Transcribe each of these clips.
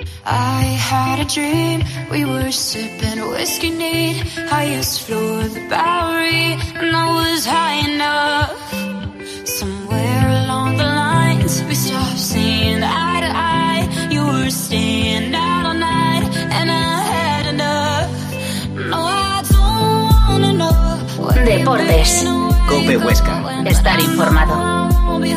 I had a dream, we were sipping whiskey neat, highest floor of the Bowery, and I was high enough. Somewhere along the lines, we stopped seeing eye to eye. You were staying out all night, and I had enough. No, I don't wanna know. Deportes. COPE Huesca. Estar informado.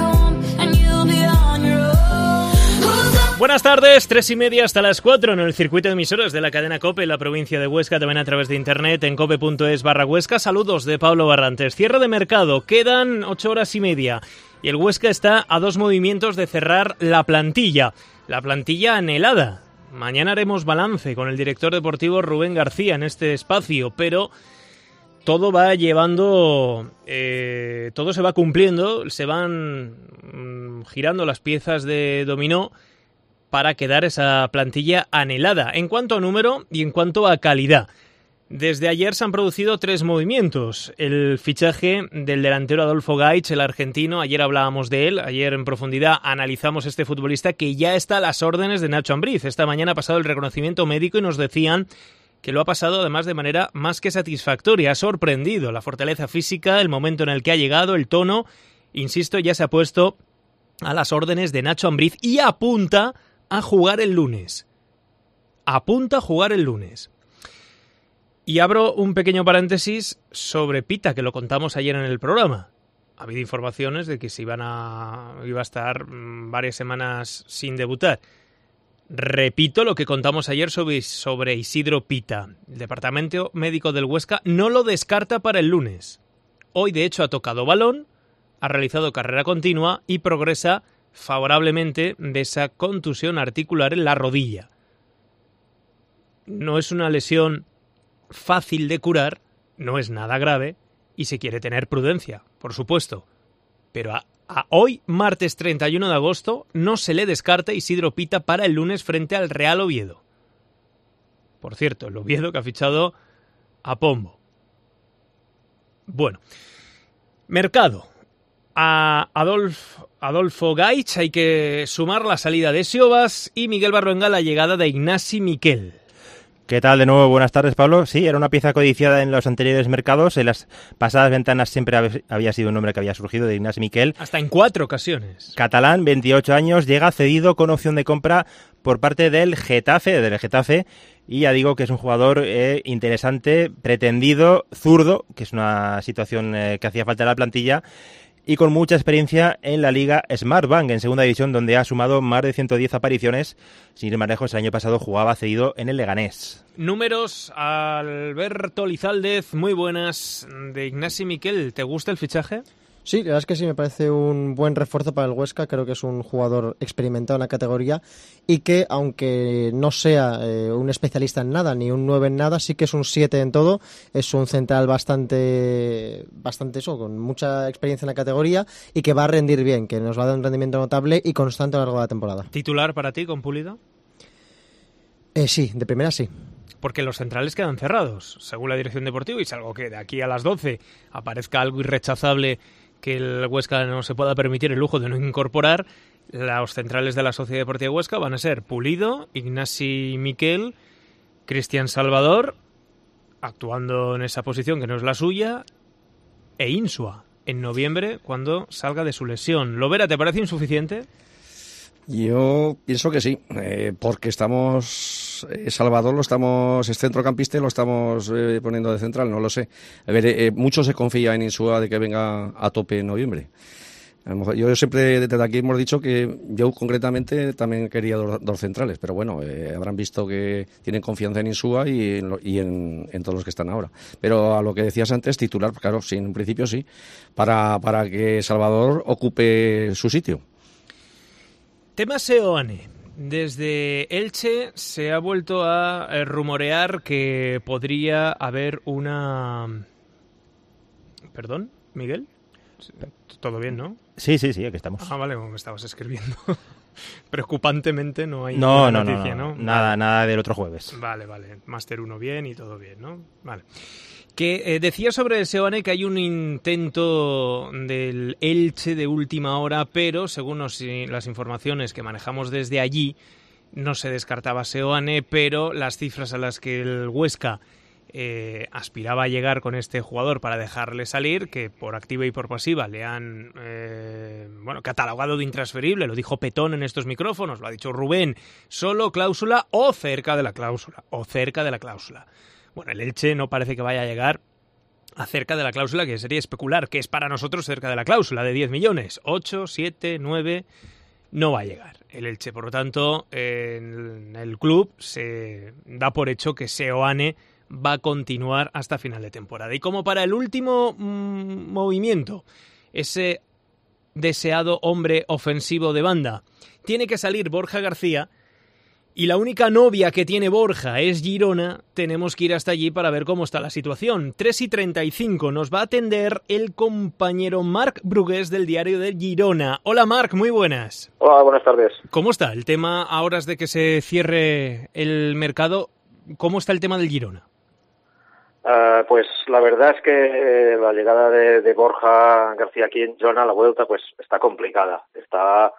Buenas tardes, 3:30 hasta las 4 en el circuito de emisoras de la cadena COPE en la provincia de Huesca, también a través de internet en cope.es/Huesca. Saludos de Pablo Barrantes. Cierre de mercado, quedan 8 horas y media y el Huesca está a 2 movimientos de cerrar la plantilla anhelada. Mañana haremos balance con el director deportivo Rubén García en este espacio, pero todo va llevando, todo se va cumpliendo, se van girando las piezas de dominó para quedar esa plantilla anhelada en cuanto a número y en cuanto a calidad. Desde ayer se han producido 3 movimientos. El fichaje del delantero Adolfo Gaich, el argentino, ayer hablábamos de él, ayer en profundidad analizamos este futbolista que ya está a las órdenes de Nacho Ambriz. Esta mañana ha pasado el reconocimiento médico y nos decían que lo ha pasado además de manera más que satisfactoria. Ha sorprendido la fortaleza física, el momento en el que ha llegado, el tono. Insisto, ya se ha puesto a las órdenes de Nacho Ambriz y apunta a jugar el lunes. Y abro un pequeño paréntesis sobre Pita, que lo contamos ayer en el programa. Ha habido informaciones de que iba a estar varias semanas sin debutar. Repito lo que contamos ayer sobre Isidro Pita. El Departamento Médico del Huesca no lo descarta para el lunes. Hoy, de hecho, ha tocado balón, ha realizado carrera continua y progresa favorablemente de esa contusión articular en la rodilla. No es una lesión fácil de curar, no es nada grave y se quiere tener prudencia, por supuesto. Pero a hoy, martes 31 de agosto, no se le descarta Isidro Pita para el lunes frente al Real Oviedo. Por cierto, el Oviedo que ha fichado a Pombo. Bueno, mercado. A Adolfo Gaich hay que sumar la salida de Siobas y Miguel Barroenga la llegada de Ignasi Miquel. ¿Qué tal de nuevo? Buenas tardes, Pablo. Sí, era una pieza codiciada en los anteriores mercados. En las pasadas ventanas siempre había sido un nombre que había surgido, de Ignasi Miquel. Hasta en 4 ocasiones. Catalán, 28 años, llega cedido con opción de compra por parte del Getafe. Y ya digo que es un jugador interesante, pretendido, zurdo, que es una situación que hacía falta en la plantilla, y con mucha experiencia en la Liga Smartbank, en segunda división, donde ha sumado más de 110 apariciones. Sin ir más lejos, el año pasado jugaba cedido en el Leganés. Números, Alberto Lizaldez, muy buenas, de Ignasi Miquel. ¿Te gusta el fichaje? Sí, la verdad es que sí, me parece un buen refuerzo para el Huesca. Creo que es un jugador experimentado en la categoría y que, aunque no sea un especialista en nada ni un 9 en nada, sí que es un 7 en todo. Es un central bastante eso, con mucha experiencia en la categoría y que va a rendir bien, que nos va a dar un rendimiento notable y constante a lo largo de la temporada. ¿Titular para ti con Pulido? Sí, de primera sí. Porque los centrales quedan cerrados, según la dirección deportiva, y salvo que de aquí a las 12 aparezca algo irrechazable que el Huesca no se pueda permitir el lujo de no incorporar, los centrales de la Sociedad Deportiva Huesca van a ser Pulido, Ignasi Miquel, Cristian Salvador, actuando en esa posición que no es la suya, e Insua, en noviembre, cuando salga de su lesión. ¿Lovera, te parece insuficiente? Yo pienso que sí, porque Salvador es centrocampista y lo estamos poniendo de central, no lo sé. A ver, mucho se confía en Insua de que venga a tope en noviembre. A lo mejor, yo siempre desde aquí hemos dicho que yo concretamente también quería dos centrales, pero bueno, habrán visto que tienen confianza en Insua y en todos los que están ahora. Pero a lo que decías antes, titular, claro, sí, en un principio sí, para que Salvador ocupe su sitio. Tema Seoane. Desde Elche se ha vuelto a rumorear que podría haber una... ¿Perdón, Miguel? ¿Todo bien, no? Sí, aquí estamos. Ah, vale, como me estabas escribiendo. Preocupantemente no hay noticia, ¿no? Nada del otro jueves. Vale. Máster 1 bien y todo bien, ¿no? Vale. Que decía sobre el Seoane que hay un intento del Elche de última hora, pero según las informaciones que manejamos desde allí, no se descartaba Seoane, pero las cifras a las que el Huesca aspiraba a llegar con este jugador para dejarle salir, que por activa y por pasiva le han catalogado de intransferible, lo dijo Petón en estos micrófonos, lo ha dicho Rubén, solo cláusula o cerca de la cláusula, Bueno, el Elche no parece que vaya a llegar a cerca de la cláusula, que sería especular, que es para nosotros cerca de la cláusula de 10 millones, 8, 7, 9... no va a llegar el Elche. Por lo tanto, en el club se da por hecho que Seoane va a continuar hasta final de temporada. Y como para el último movimiento, ese deseado hombre ofensivo de banda, tiene que salir Borja García, y la única novia que tiene Borja es Girona, tenemos que ir hasta allí para ver cómo está la situación. 3:35 nos va a atender el compañero Marc Brugués del diario de Girona. Hola Marc, muy buenas. Hola, buenas tardes. ¿Cómo está el tema a horas de que se cierre el mercado? ¿Cómo está el tema del Girona? Pues la verdad es que la llegada de Borja García aquí en Girona, la vuelta, pues está complicada. Está,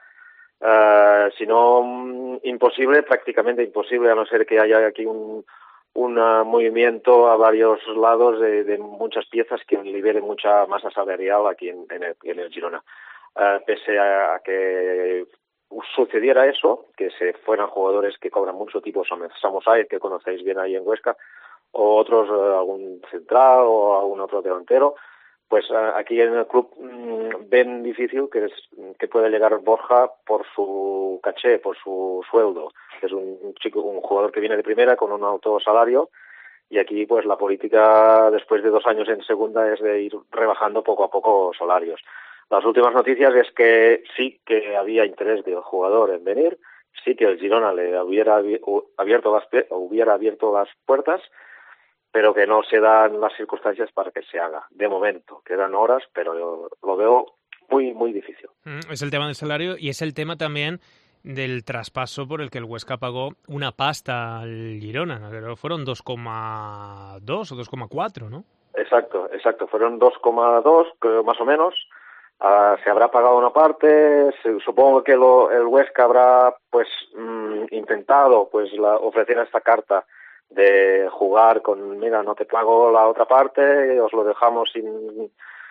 si no imposible, prácticamente imposible, a no ser que haya aquí un movimiento a varios lados de muchas piezas que liberen mucha masa salarial aquí en el Girona. Pese a que sucediera eso, que se fueran jugadores que cobran mucho, tipo Samosay, que conocéis bien ahí en Huesca, o otros, algún central o algún otro delantero, pues aquí en el club ven difícil que pueda llegar Borja por su caché, por su sueldo. Es un jugador que viene de primera con un alto salario, y aquí pues la política después de 2 años en segunda es de ir rebajando poco a poco salarios. Las últimas noticias es que sí que había interés del jugador en venir, sí que el Girona le hubiera abierto las puertas, pero que no se dan las circunstancias para que se haga. De momento, quedan horas, pero yo lo veo muy, muy difícil. Es el tema del salario y es el tema también del traspaso por el que el Huesca pagó una pasta al Girona, ¿no? Pero fueron 2,2 o 2,4, ¿no? Exacto. Fueron 2,2, más o menos. Se habrá pagado una parte. Supongo que el Huesca habrá pues intentado pues ofrecer esta carta de jugar con, mira, no te pago la otra parte, os lo dejamos sin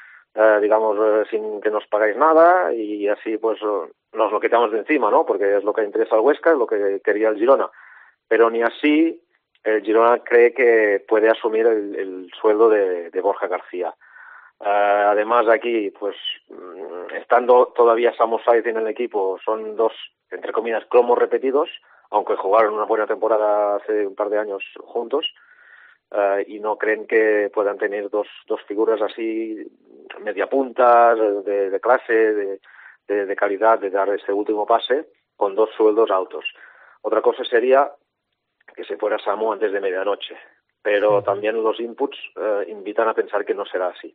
que nos pagáis nada, y así pues nos lo quitamos de encima, ¿no? Porque es lo que interesa al Huesca, es lo que quería el Girona. Pero ni así el Girona cree que puede asumir el sueldo de Borja García. Además aquí, pues estando todavía Samosay en el equipo, son 2, entre comillas, cromos repetidos, aunque jugaron una buena temporada hace un par de años juntos, y no creen que puedan tener dos figuras así media puntas, de clase, de calidad, de dar este último pase con 2 sueldos altos. Otra cosa sería que se fuera Samu antes de medianoche, pero también los inputs invitan a pensar que no será así.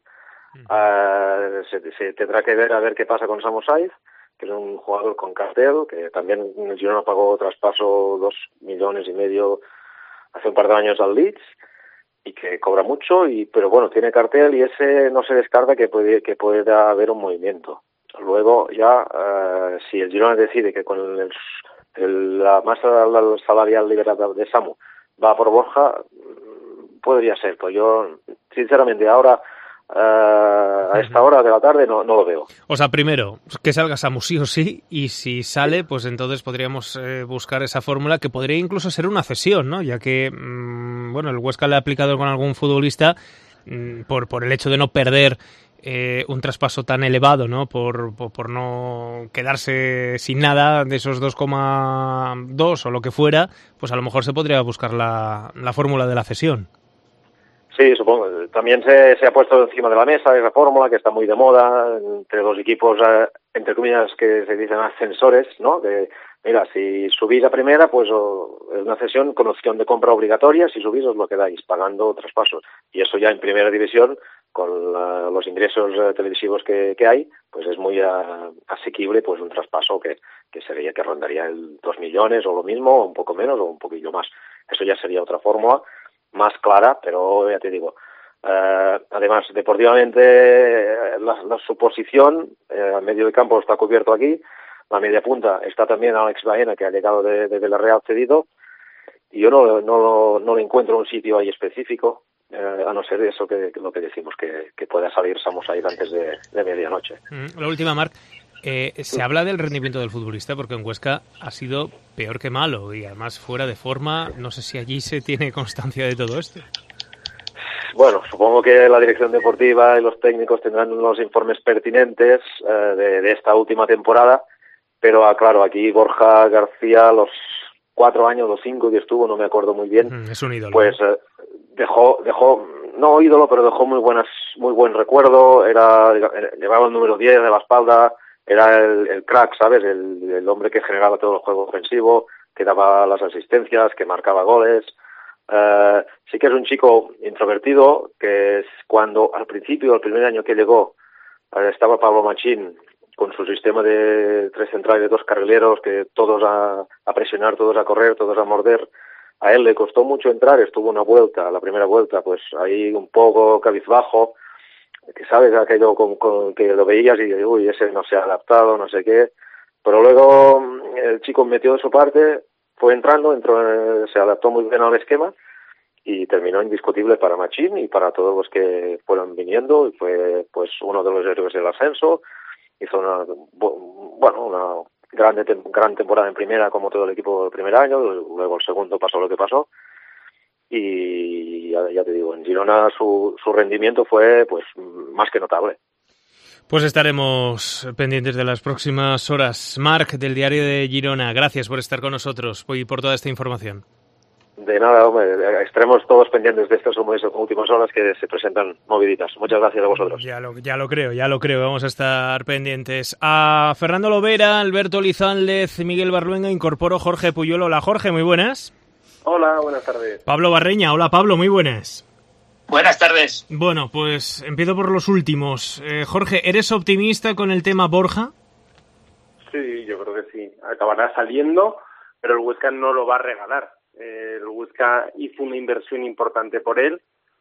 Se tendrá que ver a ver qué pasa con Samosay, que es un jugador con cartel, que también el Girona pagó traspaso 2,5 millones hace un par de años al Leeds, y que cobra mucho, pero bueno, tiene cartel, y ese no se descarta que pueda haber un movimiento. Luego ya, si el Girona decide que con la masa salarial liberada de Samu va por Borja, podría ser. Pues yo, sinceramente, ahora a esta hora de la tarde no lo veo. O sea, primero, que salga Samu sí o sí, y si sale, pues entonces podríamos buscar esa fórmula, que podría incluso ser una cesión, ¿no? Ya que, el Huesca le ha aplicado con algún futbolista por el hecho de no perder un traspaso tan elevado, ¿no? Por no quedarse sin nada de esos 2,2 o lo que fuera, pues a lo mejor se podría buscar la fórmula de la cesión. Sí, supongo. También se ha puesto encima de la mesa esa fórmula que está muy de moda entre los equipos, entre comillas, que se dicen ascensores, ¿no? De, mira, si subís a primera, pues es una cesión con opción de compra obligatoria. Si subís, os lo quedáis pagando traspasos. Y eso ya en primera división, con los ingresos televisivos que hay, pues es muy asequible, pues un traspaso que sería, que rondaría el 2 millones o lo mismo, o un poco menos, o un poquillo más. Eso ya sería otra fórmula más clara, pero ya te digo, además deportivamente su posición al medio de campo está cubierto aquí, la media punta está también Alex Baena, que ha llegado de Villarreal cedido, y yo no le encuentro un sitio ahí específico, a no ser eso que lo que decimos, que pueda salir Samusaid antes de medianoche. La última, Marc. Se habla del rendimiento del futbolista porque en Huesca ha sido peor que malo y además fuera de forma. No sé si allí se tiene constancia de todo esto. Bueno, supongo que la dirección deportiva y los técnicos tendrán los informes pertinentes de esta última temporada, pero claro, aquí Borja García, los 4 años, los 5 que estuvo, no me acuerdo muy bien. Es un ídolo. Pues dejó, no ídolo, pero dejó muy buen recuerdo. Llevaba el número 10 de la espalda. Era el crack, ¿sabes? El hombre que generaba todo el juego ofensivo, que daba las asistencias, que marcaba goles. Sí que es un chico introvertido, que es cuando al principio, el primer año que llegó, estaba Pablo Machín con su sistema de 3 centrales y 2 carrileros, que todos a presionar, todos a correr, todos a morder. A él le costó mucho entrar, estuvo la primera vuelta, pues ahí un poco cabizbajo, que sabes aquello que lo veías y uy, ese no se ha adaptado, no sé qué, pero luego el chico metió de su parte, fue entró, se adaptó muy bien al esquema y terminó indiscutible para Machín y para todos los que fueron viniendo, y fue pues uno de los héroes del ascenso. Hizo una gran temporada en primera, como todo el equipo del primer año. Luego el segundo pasó lo que pasó, y ya te digo, en Girona su rendimiento fue pues más que notable. Pues estaremos pendientes de las próximas horas. Marc, del Diario de Girona, gracias por estar con nosotros y por toda esta información. De nada, hombre, estaremos todos pendientes de estas últimas horas que se presentan moviditas. Muchas gracias a vosotros. Ya lo creo, vamos a estar pendientes. A Fernando Lovera, Alberto Lizález, Miguel Barluenga, incorporo Jorge Puyol. Hola Jorge, muy buenas. Hola, buenas tardes. Pablo Barreña, hola Pablo, muy buenas. Buenas tardes. Bueno, pues empiezo por los últimos. Jorge, ¿eres optimista con el tema Borja? Sí, yo creo que sí. Acabará saliendo, pero el Huesca no lo va a regalar. El Huesca hizo una inversión importante por él,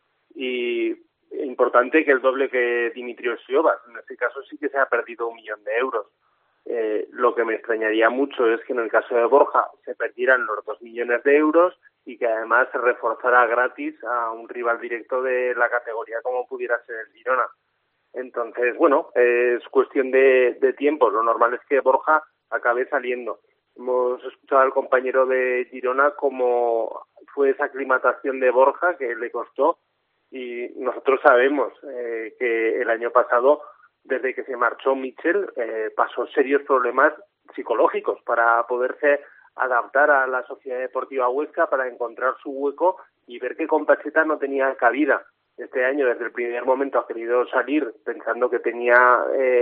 y importante que el doble que Dimitrios Siovas. En este caso sí que se ha perdido 1 millón de euros. Lo que me extrañaría mucho es que en el caso de Borja se perdieran los 2 millones de euros y que además se reforzara gratis a un rival directo de la categoría como pudiera ser el Girona. Entonces, bueno, es cuestión de tiempo. Lo normal es que Borja acabe saliendo. Hemos escuchado al compañero de Girona cómo fue esa aclimatación de Borja, que le costó, y nosotros sabemos que el año pasado, desde que se marchó Michel, pasó serios problemas psicológicos para poderse adaptar a la Sociedad Deportiva Huesca, para encontrar su hueco y ver que con Pacheta no tenía cabida. Este año, desde el primer momento, ha querido salir pensando que tenía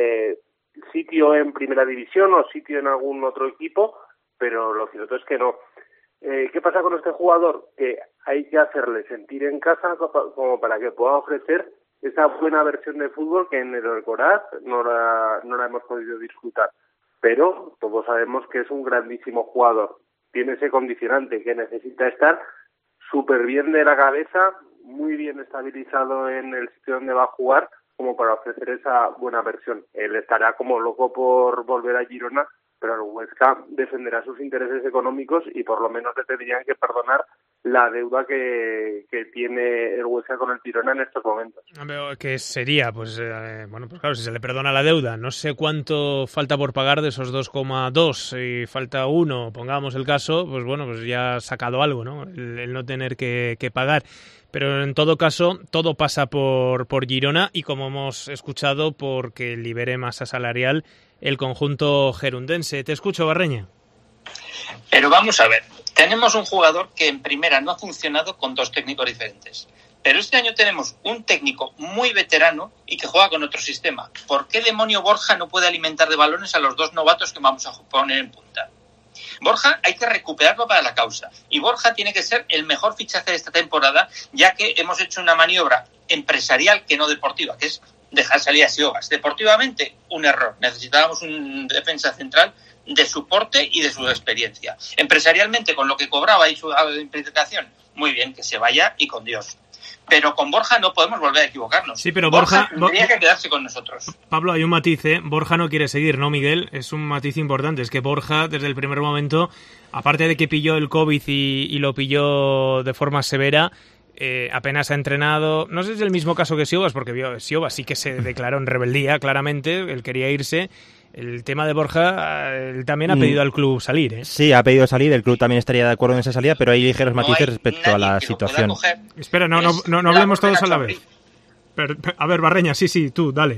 sitio en primera división o sitio en algún otro equipo, pero lo cierto es que no. ¿Qué pasa con este jugador? Que hay que hacerle sentir en casa como para que pueda ofrecer esa buena versión de fútbol que en el Alcoraz no la hemos podido disfrutar. Pero todos sabemos que es un grandísimo jugador. Tiene ese condicionante que necesita estar súper bien de la cabeza, muy bien estabilizado en el sitio donde va a jugar, como para ofrecer esa buena versión. Él estará como loco por volver a Girona, pero el Huesca defenderá sus intereses económicos y por lo menos le tendrían que perdonar la deuda que tiene el Huesca con el Girona en estos momentos. ¿Qué sería? Pues claro, si se le perdona la deuda, no sé cuánto falta por pagar de esos 2,2, y falta 1, pongamos el caso, pues bueno, pues ya ha sacado algo, ¿no? El no tener que pagar. Pero en todo caso, todo pasa por Girona y, como hemos escuchado, porque libere masa salarial el conjunto gerundense. Te escucho, Barreña. Pero vamos a ver, tenemos un jugador que en primera no ha funcionado con 2 técnicos diferentes. Pero este año tenemos un técnico muy veterano y que juega con otro sistema. ¿Por qué demonio Borja no puede alimentar de balones a los 2 novatos que vamos a poner en punta? Borja hay que recuperarlo para la causa, y Borja tiene que ser el mejor fichaje de esta temporada, ya que hemos hecho una maniobra empresarial que no deportiva, que es dejar salir a Siovas. Deportivamente, un error. Necesitábamos un defensa central de su porte y de su experiencia. Empresarialmente, con lo que cobraba y su implicación, muy bien, que se vaya y con Dios. pero con Borja no podemos volver a equivocarnos. Sí, pero Borja tendría que quedarse con nosotros. Pablo, hay un matiz, ¿eh? Borja no quiere seguir, ¿no, Miguel? Es un matiz importante. Es que Borja, desde el primer momento, aparte de que pilló el COVID y lo pilló de forma severa, apenas ha entrenado. No sé si es el mismo caso que Siobas, porque Siobas sí que se declaró en rebeldía, claramente. Él quería irse. El tema de Borja, él también ha pedido al club salir, ¿eh? Sí, ha pedido salir, el club también estaría de acuerdo en esa salida, pero hay ligeros matices respecto a la situación. Espera, no hablemos todos a la vez. A ver, Barreña, sí, tú, dale.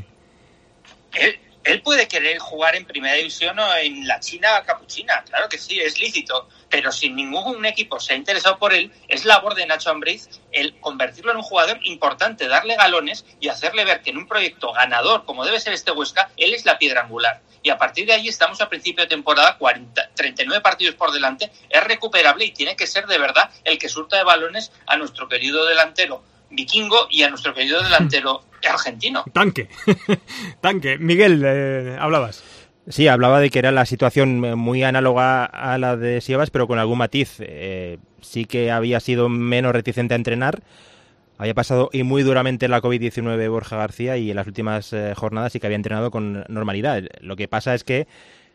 Él puede querer jugar en primera división o en la China capuchina, claro que sí, es lícito, pero si ningún equipo se ha interesado por él, es labor de Nacho Ambriz el convertirlo en un jugador importante, darle galones y hacerle ver que en un proyecto ganador, como debe ser este Huesca, él es la piedra angular. Y a partir de ahí estamos a principio de temporada, 39 partidos por delante, es recuperable y tiene que ser de verdad el que surta de balones a nuestro querido delantero vikingo y a nuestro querido delantero argentino. Tanque. Miguel, hablabas. Sí, hablaba de que era la situación muy análoga a la de Siobas, pero con algún matiz. Sí que había sido menos reticente a entrenar, había pasado y muy duramente la COVID-19 Borja García, y en las últimas jornadas sí que había entrenado con normalidad. Lo que pasa es que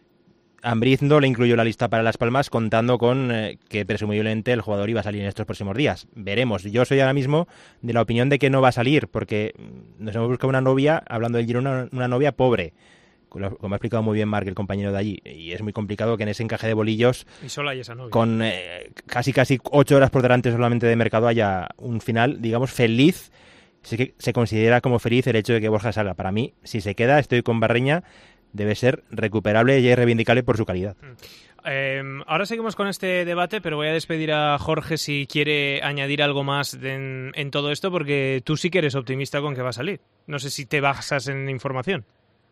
Ambriz no le incluyó la lista para Las Palmas, contando con que presumiblemente el jugador iba a salir en estos próximos días. Veremos. Yo soy ahora mismo de la opinión de que no va a salir, porque nos hemos buscado una novia, hablando del Girona, una novia pobre, como ha explicado muy bien Marc, el compañero de allí, y es muy complicado que en ese encaje de bolillos, y solo hay esa novia, con casi 8 horas por delante solamente de mercado, haya un final, digamos, feliz. Se considera como feliz el hecho de que Borja salga. Para mí, si se queda, estoy con Barreña, debe ser recuperable y reivindicable por su calidad. Ahora seguimos con este debate, pero voy a despedir a Jorge si quiere añadir algo más en todo esto, porque tú sí que eres optimista con que va a salir. No sé si te basas en información.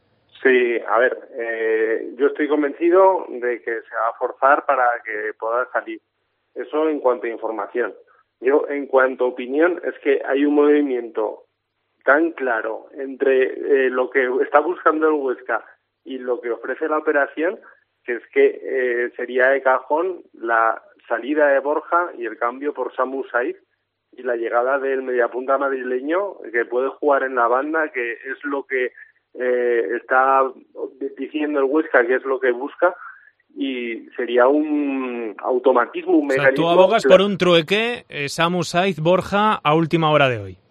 Sí, a ver, yo estoy convencido de que se va a forzar para que pueda salir. Eso en cuanto a información. Yo, en cuanto a opinión, es que hay un movimiento tan claro entre lo que está buscando el Huesca y lo que ofrece la operación, que es que sería de cajón la salida de Borja y el cambio por Samu Saiz y la llegada del mediapunta madrileño, que puede jugar en la banda, que es lo que está diciendo el Huesca, que es lo que busca, y sería un automatismo, un mecanismo. O sea, tú abogas por un trueque, Samu Saiz, Borja, a última hora de hoy.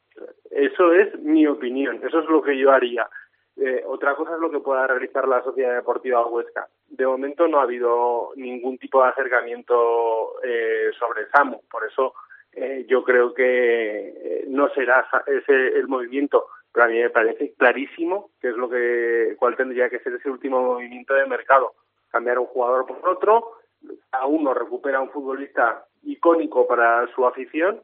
Eso es mi opinión, eso es lo que yo haría. Otra cosa es lo que pueda realizar la Sociedad Deportiva Huesca. De momento no ha habido ningún tipo de acercamiento sobre Samu, por eso yo creo que no será ese el movimiento, pero a mí me parece clarísimo que es cuál tendría que ser ese último movimiento de mercado. Cambiar un jugador por otro, a uno recupera un futbolista icónico para su afición,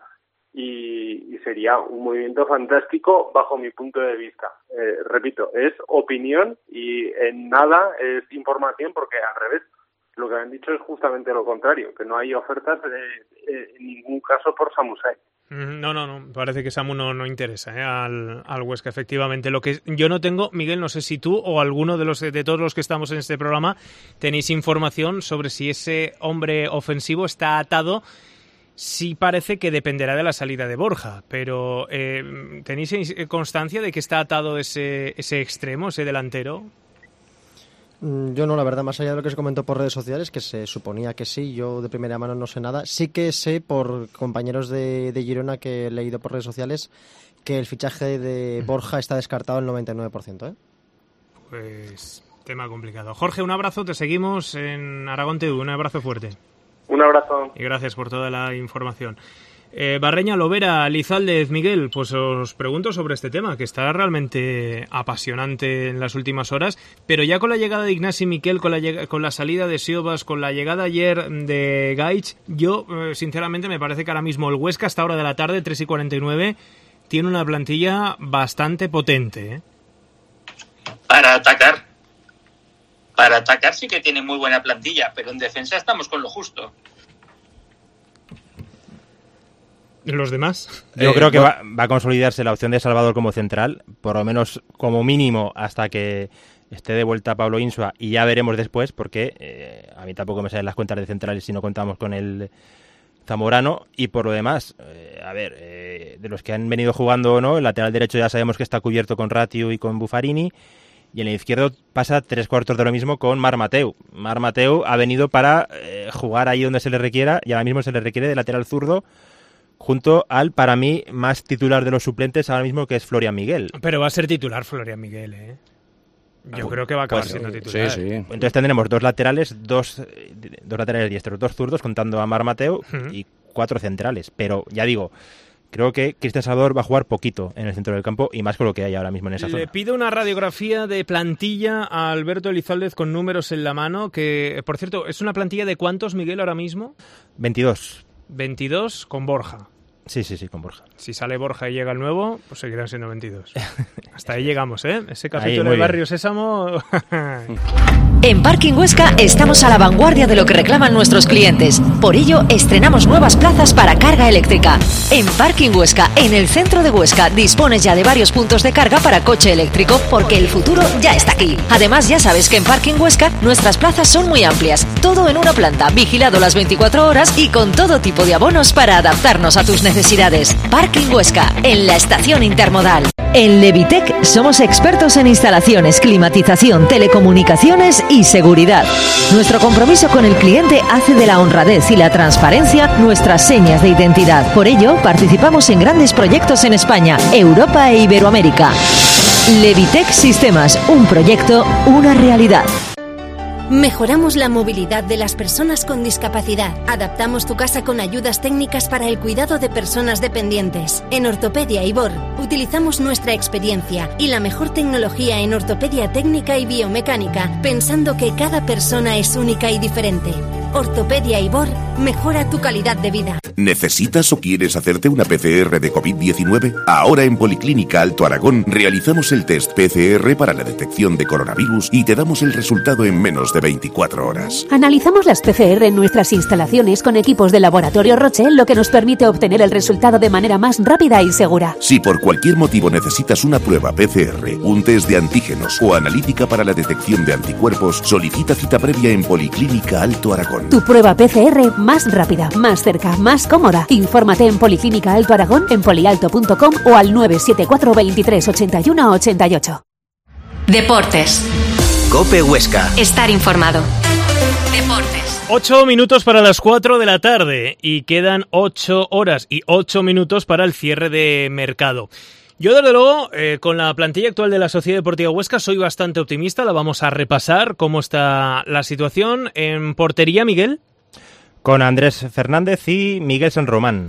y sería un movimiento fantástico bajo mi punto de vista. Repito, es opinión y en nada es información, porque al revés, lo que han dicho es justamente lo contrario, que no hay ofertas en ningún caso por Samu Saiz. No, parece que Samu no interesa al Huesca, efectivamente. Lo que yo no tengo, Miguel, no sé si tú o alguno de todos los que estamos en este programa tenéis información sobre si ese hombre ofensivo está atado. Sí parece que dependerá de la salida de Borja, pero ¿tenéis constancia de que está atado ese extremo, ese delantero? Yo no, la verdad, más allá de lo que se comentó por redes sociales, que se suponía que sí, yo de primera mano no sé nada. Sí que sé por compañeros de Girona que he leído por redes sociales que el fichaje de Borja está descartado al 99%. Pues tema complicado. Jorge, un abrazo, te seguimos en Aragón TV, un abrazo fuerte. Un abrazo. Y gracias por toda la información. Barreña, Lovera, Lizaldez, Miguel, pues os pregunto sobre este tema, que está realmente apasionante en las últimas horas, pero ya con la llegada de Ignasi Miquel, con la salida de Siobas, con la llegada ayer de Gaich, yo sinceramente me parece que ahora mismo el Huesca, hasta hora de la tarde, 3:49, tiene una plantilla bastante potente. Para atacar sí que tiene muy buena plantilla, pero en defensa estamos con lo justo. ¿Los demás? Yo creo que va a consolidarse la opción de Salvador como central, por lo menos como mínimo hasta que esté de vuelta Pablo Insua, y ya veremos después, porque a mí tampoco me salen las cuentas de centrales si no contamos con el Zamorano, y por lo demás, de los que han venido jugando o no, el lateral derecho ya sabemos que está cubierto con Ratiu y con Buffarini, y en el izquierdo pasa 3/4 de lo mismo con Marc Mateu. Marc Mateu ha venido para jugar ahí donde se le requiera, y ahora mismo se le requiere de lateral zurdo, junto al, para mí, más titular de los suplentes ahora mismo, que es Florian Miguel. Pero va a ser titular Florian Miguel, ¿eh? Yo creo que va a acabar siendo titular. Sí. Entonces tendremos dos laterales diestros, 2 zurdos, contando a Marc Mateu, y 4 centrales. Pero, ya digo, creo que Cristian Salvador va a jugar poquito en el centro del campo, y más con lo que hay ahora mismo en esa zona. Le pido una radiografía de plantilla a Alberto Elizalde con números en la mano, que, por cierto, ¿es una plantilla de cuántos, Miguel, ahora mismo? 22. 22 con Borja. Sí, con Borja. Si sale Borja y llega el nuevo, pues seguirán siendo 22. Hasta ahí llegamos, ¿eh? Ese Ahí, capítulo muy de bien. Barrio Sésamo... En Parking Huesca estamos a la vanguardia de lo que reclaman nuestros clientes. Por ello, estrenamos nuevas plazas para carga eléctrica. En Parking Huesca, en el centro de Huesca, dispones ya de varios puntos de carga para coche eléctrico, porque el futuro ya está aquí. Además, ya sabes que en Parking Huesca nuestras plazas son muy amplias. Todo en una planta, vigilado las 24 horas y con todo tipo de abonos para adaptarnos a tus necesidades. Parking Huesca, en la estación intermodal. En Levitec somos expertos en instalaciones, climatización, telecomunicaciones y seguridad. Nuestro compromiso con el cliente hace de la honradez y la transparencia nuestras señas de identidad. Por ello, participamos en grandes proyectos en España, Europa e Iberoamérica. Levitec Sistemas, un proyecto, una realidad. Mejoramos la movilidad de las personas con discapacidad. Adaptamos tu casa con ayudas técnicas para el cuidado de personas dependientes. En Ortopedia Ibor utilizamos nuestra experiencia y la mejor tecnología en ortopedia técnica y biomecánica, pensando que cada persona es única y diferente. Ortopedia Ibor mejora tu calidad de vida. ¿Necesitas o quieres hacerte una PCR de COVID-19? Ahora en Policlínica Alto Aragón realizamos el test PCR para la detección de coronavirus y te damos el resultado en menos de 24 horas. Analizamos las PCR en nuestras instalaciones con equipos de Laboratorio Roche, lo que nos permite obtener el resultado de manera más rápida y segura. Si por cualquier motivo necesitas una prueba PCR, un test de antígenos o analítica para la detección de anticuerpos, solicita cita previa en Policlínica Alto Aragón. Tu prueba PCR más rápida, más cerca, más cómoda. Infórmate en Policlínica Alto Aragón, en polialto.com o al 974 23 81 88. Deportes. COPE Huesca. Estar informado. Deportes. 8 minutos para las 4 de la tarde y quedan 8 horas y 8 minutos para el cierre de mercado. Yo, desde luego, con la plantilla actual de la Sociedad Deportiva Huesca soy bastante optimista. La vamos a repasar cómo está la situación. En portería, Miguel. Con Andrés Fernández y Miguel San Román.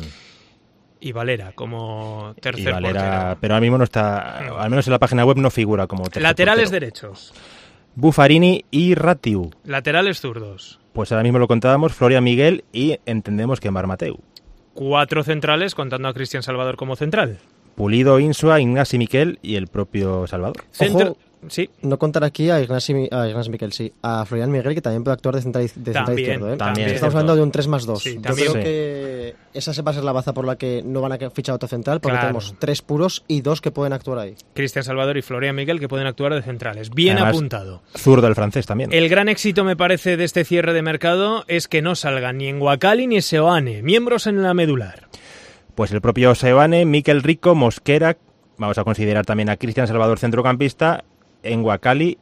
Y Valera como tercer y Valera, portero. Pero ahora mismo no está, al menos en la página web no figura como tercer Laterales portero. derechos. Buffarini y Ratiu. Laterales zurdos. Pues ahora mismo lo contábamos, Florian Miguel y entendemos que Marc Mateu. 4 centrales, contando a Cristian Salvador como central. Pulido, Insua, Ignasi Miquel y el propio Salvador. Ojo, sí. No contar aquí a Ignasi Miquel, sí. A Florian Miguel, que también puede actuar de central izquierdo. ¿eh? También. Estamos hablando de un 3+2. Sí, yo creo que esa va a ser la baza por la que no van a fichar otro central, porque tenemos 3 puros y 2 que pueden actuar ahí. Cristian Salvador y Florian Miguel, que pueden actuar de centrales. Bien además, apuntado. Zurdo el francés también. El gran éxito, me parece, de este cierre de mercado es que no salgan ni Enguacali ni Seoane, miembros en la medular. Pues el propio Seoane, Miquel Rico, Mosquera, vamos a considerar también a Cristian Salvador centrocampista, Enguacali,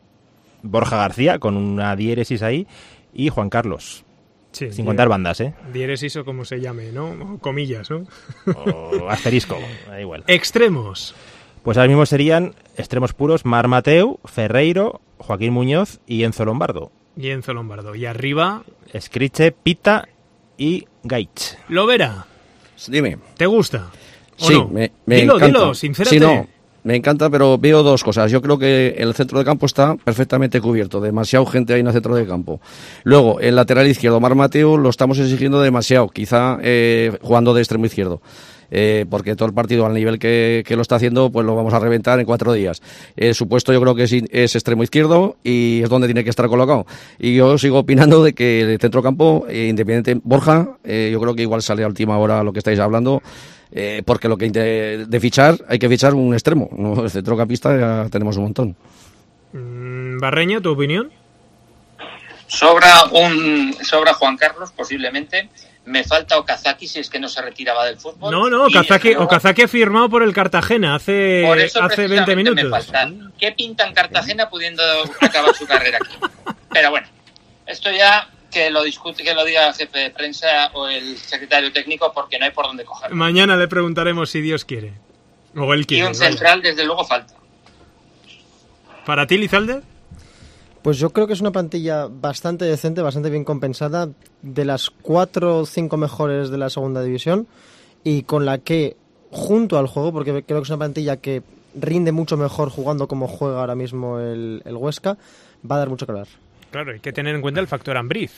Borja García, con una diéresis ahí, y Juan Carlos. Sí, sin contar bandas, ¿eh? Diéresis o como se llame, ¿no? O comillas, ¿no? O asterisco, da igual. Extremos. Pues ahora mismo serían extremos puros Marc Mateu, Ferreiro, Joaquín Muñoz y Enzo Lombardo. Y Enzo Lombardo. Y arriba... Escriche, Pita y Gaich. Lovera. Dime. ¿Te gusta? ¿O sí, no? me dilo, encanta. Dilo, sincérate. Sí, no, me encanta, pero veo dos cosas. Yo creo que el centro de campo está perfectamente cubierto. Demasiado gente ahí en el centro de campo. Luego, el lateral izquierdo, Marc Mateu, lo estamos exigiendo demasiado. Quizá jugando de extremo izquierdo. Porque todo el partido al nivel que lo está haciendo, pues lo vamos a reventar en 4 días. Su puesto yo creo que es extremo izquierdo y es donde tiene que estar colocado. Y yo sigo opinando de que el centrocampo, independiente Borja, yo creo que igual sale a última hora lo que estáis hablando, porque lo que de fichar, hay que fichar un extremo, ¿no? El centrocampista ya tenemos un montón. Barreña, ¿tu opinión? Sobra Juan Carlos, posiblemente, Me falta Okazaki si es que no se retiraba del fútbol. No, Okazaki ha firmado por el Cartagena hace 20 minutos. Me falta. ¿Qué pinta en Cartagena pudiendo acabar su carrera aquí? Pero bueno, esto ya que lo diga el jefe de prensa o el secretario técnico, porque no hay por dónde cogerlo. Mañana le preguntaremos si Dios quiere. O él quiere. Y un central, desde luego, falta. ¿Para ti, Lizalde? Pues yo creo que es una plantilla bastante decente, bastante bien compensada, de las 4 o 5 mejores de la segunda división, y con la que, junto al juego, porque creo que es una plantilla que rinde mucho mejor jugando como juega ahora mismo el Huesca, va a dar mucho que hablar. Claro, hay que tener en cuenta el factor Ambriz.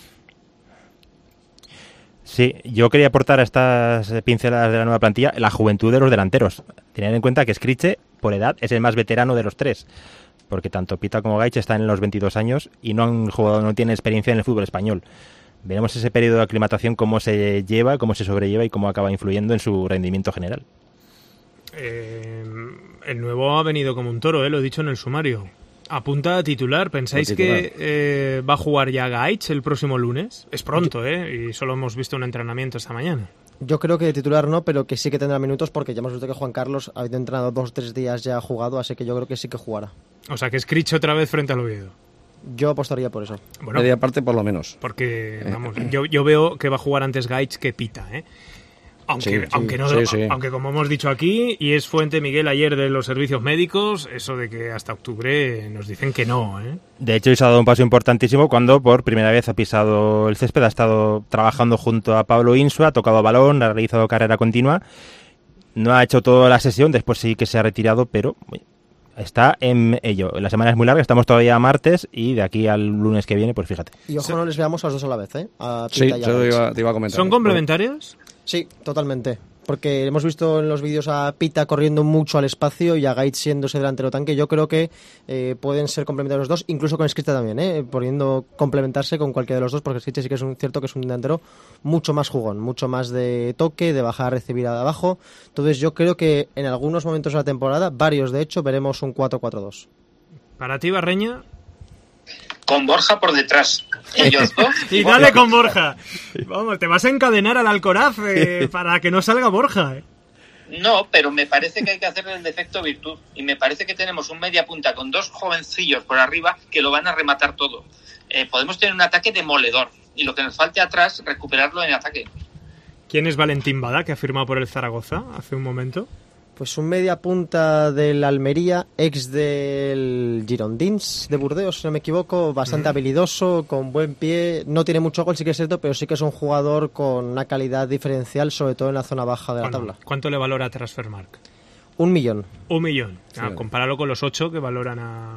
Sí, yo quería aportar a estas pinceladas de la nueva plantilla la juventud de los delanteros. Tener en cuenta que Scriche, por edad, es el más veterano de los tres, porque tanto Pita como Gaich están en los 22 años y no tienen experiencia en el fútbol español. Veremos ese periodo de aclimatación, cómo se lleva, cómo se sobrelleva y cómo acaba influyendo en su rendimiento general. El nuevo ha venido como un toro, lo he dicho en el sumario. Apunta a titular. ¿Pensáis que va a jugar ya Gaich el próximo lunes? Es pronto, y solo hemos visto un entrenamiento esta mañana. Yo creo que de titular no, pero que sí que tendrá minutos, porque ya hemos visto que Juan Carlos ha entrenado 2 o 3 días ya jugado, así que yo creo que sí que jugará. O sea, que es Scriche otra vez frente al Oviedo. Yo apostaría por eso. Bueno, media parte por lo menos. Porque, vamos, yo veo que va a jugar antes Gaich que Pita, Aunque como hemos dicho aquí, y es fuente Miguel ayer de los servicios médicos, eso de que hasta octubre nos dicen que no, De hecho, se ha dado un paso importantísimo cuando por primera vez ha pisado el césped, ha estado trabajando junto a Pablo Insua, ha tocado balón, ha realizado carrera continua, no ha hecho toda la sesión, después sí que se ha retirado, pero está en ello. La semana es muy larga, estamos todavía a martes y de aquí al lunes que viene, pues fíjate. Y ojo, no les veamos a los dos a la vez, A sí, te iba a comentar. ¿Son complementarios? Sí, totalmente. Porque hemos visto en los vídeos a Pita corriendo mucho al espacio y a Gaich siendo ese delantero tanque. Yo creo que pueden ser complementarios los dos, incluso con Scriche también, pudiendo complementarse con cualquiera de los dos, porque Scriche sí que es cierto que es un delantero mucho más jugón, mucho más de toque, de bajar a recibir de abajo. Entonces yo creo que en algunos momentos de la temporada, varios de hecho, veremos un 4-4-2. ¿Para ti, Barreña? Con Borja por detrás. Ellos dos. Y dale con Borja. Vamos, te vas a encadenar al Alcoraz para que no salga Borja. No, pero me parece que hay que hacerle el defecto virtud. Y me parece que tenemos un media punta con 2 jovencillos por arriba que lo van a rematar todo. Podemos tener un ataque demoledor. Y lo que nos falte atrás, recuperarlo en ataque. ¿Quién es Valentín Bada, que ha firmado por el Zaragoza hace un momento? Pues un media punta del Almería, ex del Girondins de Burdeos, si no me equivoco, bastante habilidoso, con buen pie, no tiene mucho gol, sí que es cierto, pero sí que es un jugador con una calidad diferencial, sobre todo en la zona baja de la tabla. ¿Cuánto le valora Transfermarkt? 1 millón. 1 millón, sí. Compáralo con los 8 que valoran a...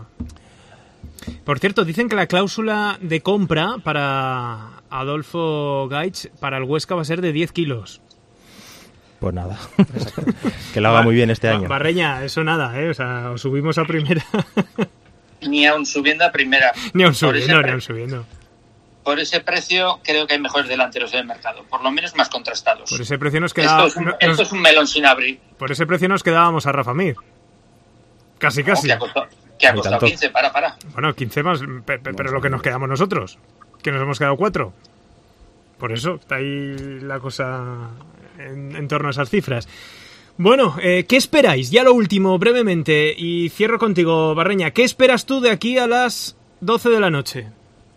Por cierto, dicen que la cláusula de compra para Adolfo Gaich, para el Huesca, va a ser de 10 kilos. Pues nada, que lo haga muy bien este año. Barreña, eso nada, o sea, os subimos a primera. Ni aún subiendo a primera. Ni aún subiendo. Por ese precio creo que hay mejores delanteros en el mercado, por lo menos más contrastados. Por ese precio nos quedaba... Esto es un melón sin abrir. Por ese precio nos quedábamos a Rafa Mir. Casi. ¿Qué ha costado 15? Para. Bueno, 15 más, pero lo que nos quedamos nosotros, que nos hemos quedado 4. Por eso está ahí la cosa... En torno a esas cifras. Bueno, ¿qué esperáis? Ya lo último, brevemente, y cierro contigo, Barreña. ¿Qué esperas tú de aquí a las 12 de la noche?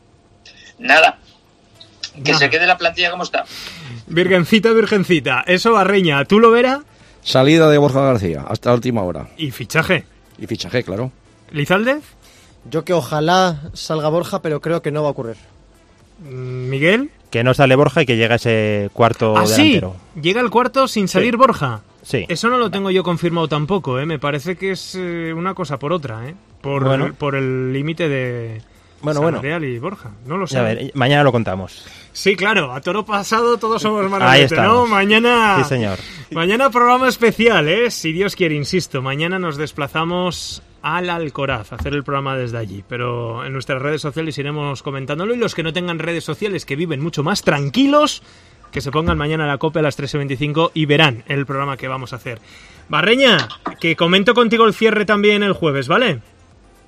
Nada. Que se quede la plantilla como está. Virgencita. Eso, Barreña, ¿tú lo verás? Salida de Borja García, hasta la última hora. ¿Y fichaje? Y fichaje, claro. ¿Lizalde? Yo que ojalá salga Borja, pero creo que no va a ocurrir. ¿Miguel? Que no sale Borja y que llega ese cuarto delantero. ¿Sí? ¿Llega el cuarto sin salir Borja? Sí. Eso no lo tengo yo confirmado tampoco, Me parece que es una cosa por otra, Por el límite de Real y Borja. No lo sé. A ver, mañana lo contamos. Sí, claro, a toro pasado todos somos manolete, ¿no? Mañana... Sí, señor. Mañana programa especial, Si Dios quiere, insisto. Mañana nos desplazamos al Alcoraz a hacer el programa desde allí, pero en nuestras redes sociales iremos comentándolo, y los que no tengan redes sociales, que viven mucho más tranquilos, que se pongan mañana a la COPE a las 13:25 y verán el programa que vamos a hacer. Barreña, que comento contigo el cierre también el jueves, ¿vale?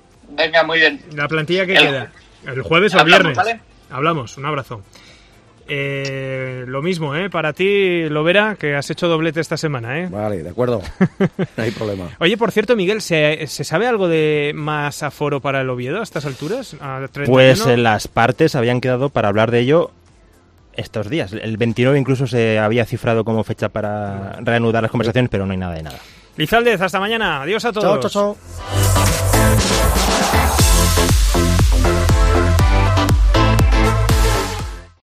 Venga, muy bien. La plantilla que queda. El jueves o el viernes. ¿Vale? Hablamos, un abrazo. Lo mismo, para ti, Lovera, que has hecho doblete esta semana, Vale, de acuerdo. No hay problema. Oye, por cierto, Miguel, ¿se sabe algo de más aforo para el Oviedo a estas alturas? Pues las partes habían quedado para hablar de ello estos días. El 29 incluso se había cifrado como fecha para reanudar las conversaciones, pero no hay nada de nada. Lizaldez, hasta mañana. Adiós a todos. Chao, chao, chao.